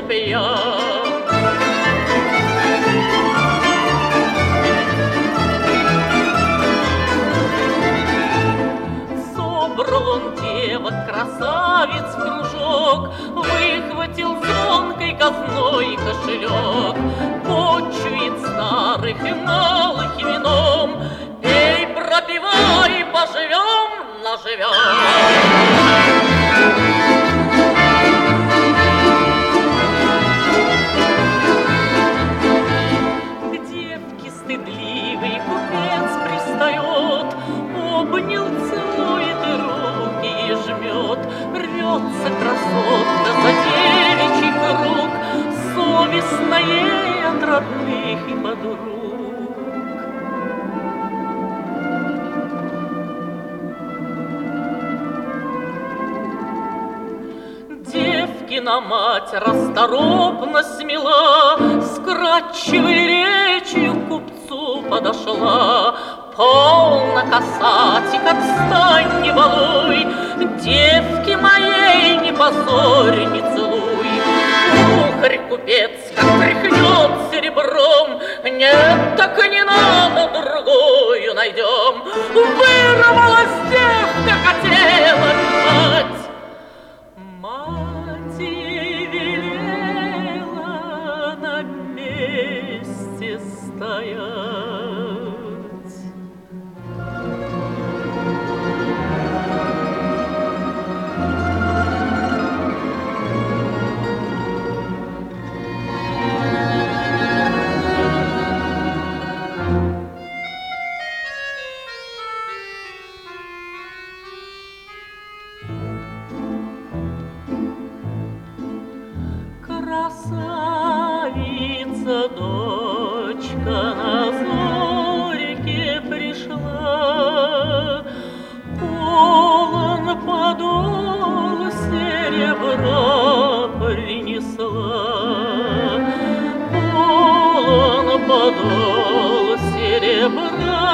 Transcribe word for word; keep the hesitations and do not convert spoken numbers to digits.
пьян. Собрал он девок, красавиц в кружок, выхватил звонкой казной кошелек, почует старых и малых вином. Пей, пропивай, поживем, наживем. К девке стыдливый купец пристает, обнял, целует и руки и жмет. Рвется красотка за девичий круг, совестно ей от родных и подруг. Девкина мать расторопно смела, с кратчевой речью к купцу подошла. Полно, касатик, отстань, не балуй, девки моей не позорь, не целуй. Ухарь купец, как тряхнет серебром, нет, так и не надо, другую найдем. Вырвалась девка, хотела бежать, мать ей велела на месте стоять. Красавица, дочка, на зорьке пришла, полон подол серебра принесла, полон подол серебра